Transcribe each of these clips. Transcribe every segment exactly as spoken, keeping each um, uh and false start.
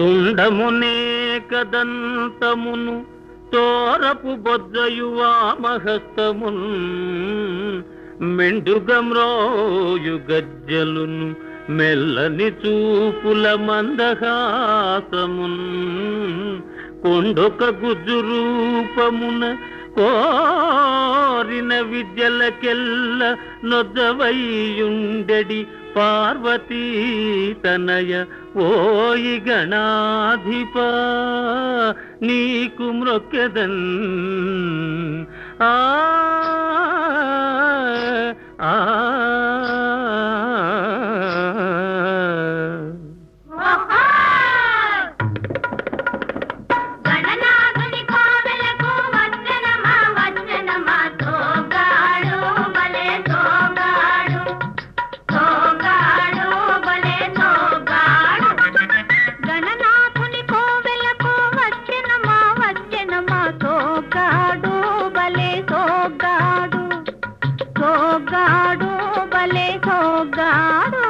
తుండమునే కదంతమును తోరపు బొజ్జయు వామహస్తమున్ మెండుగమ్రోయు గజ్జలును మెల్లని చూపుల మందహాసమున్ కొండొక గుజ్జు రూపమున కోరిన విద్యలకెల్ల నొద్దవైయుండెడి పార్వతీ తనయ ఓయి గణాధిప నీకు మ్రొక్కెదన్ ఆ ఆ సోగాడు బలే సోగాడు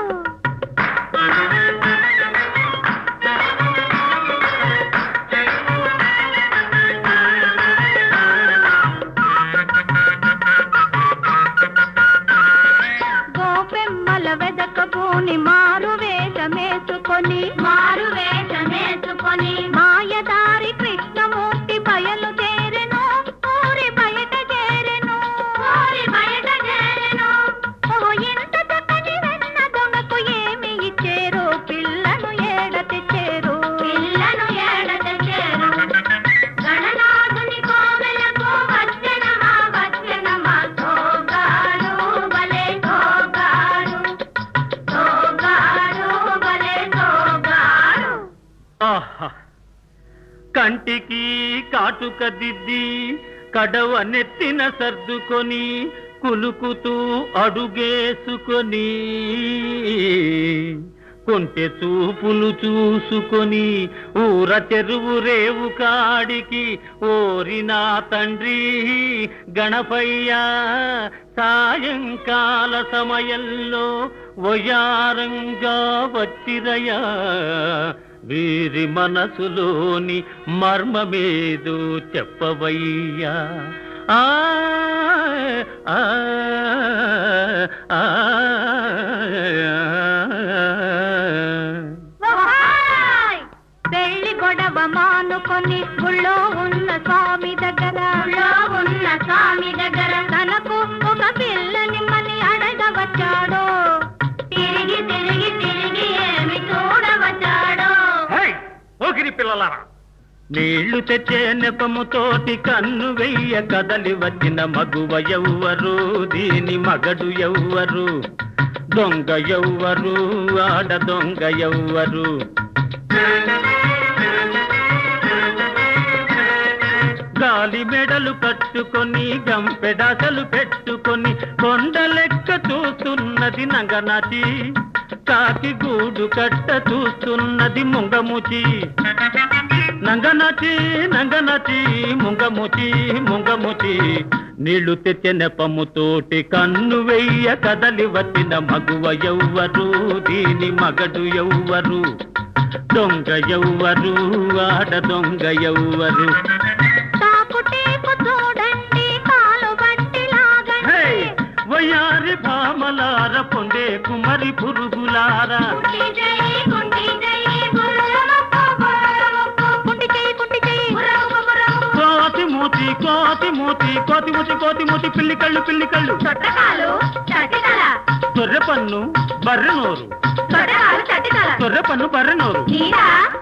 గోపెమ్మల వెదకబోని మారు వేషమేసుకొని మారు వేషమేసుకొని మాయదారి కృష్ణమూర్తి బయలు చేరెను ఊరి బయట చేరెను ఊరి బయట చేరెను ఓ ఎంత చక్కని వెన్న దొంగకు ఏమి ఇచ్చేరు పిల్లను ఏడ తెచ్చేరు పిల్లను ఏడ తెచ్చేరు గణనాథుని కోవెలకు వచ్చెనమా వచ్చెనమా సోగాడు బలే సోగాడు సోగాడు బలే సోగాడు. ఆహా కంటికి కాటుక దిద్ది కడవ నెత్తిన సర్దుకొని కులుకుతూ అడుగేసుకొని కొంటె చూపులు చూసుకొని ఊర చెరువు రేవు కాడికి ఓరి నా తండ్రి గణపయ్య సాయంకాల సమయంలో వయారంగా వచ్చిరయా వీరి మనసులోని మర్మమేదో చెప్పవయ్యా ఆ ఆ ఆ పెళ్లి గొడవ మానుకొని గుళ్ళో ఉన్న స్వామి దగ్గర గుళ్ళో ఉన్న స్వామి దగ్గర తనకు ఒక పిల్లని మని అడగవచ్చాడో తిరిగి తిరిగి తిరిగి ఏమి చూడవచ్చాడో. ఓగిరి పిల్లలారా నీళ్లు తెచ్చే నెపముతోటి కన్ను వెయ్య కదలి వచ్చిన మగువ ఎవ్వరు దీని మగడు ఎవ్వరు దొంగ ఎవ్వరు ఆడ దొంగ ఎవ్వరు గాలి మెడలు కట్టుకొని గంపెడాసలు పెట్టుకొని కొండ లెక్క చూస్తున్నది నంగనాచి కాకి గూడు కట్ట చూస్తున్నది ముంగముచి నంగనాచి నంగనాచి ముంగముచి ముంగముచి నీళ్లు తెచ్చే నెపముతోటి కన్ను వెయ్య కదలి వచ్చిన మగువ ఎవ్వరు దీని మగడు ఎవ్వరు దొంగ ఎవ్వరు ఆడ దొంగ ఎవ్వరు వయారి భామలార పొందే కుమరి పురుగులారా కోతి మూతి కోతి మూతి కోతి మూతి కోతి మూతి పిల్లి కళ్ళు పిల్లి కళ్ళు తొర్రె పన్ను బర్రె నోరు తొర్రె పన్ను బర్రె నోరు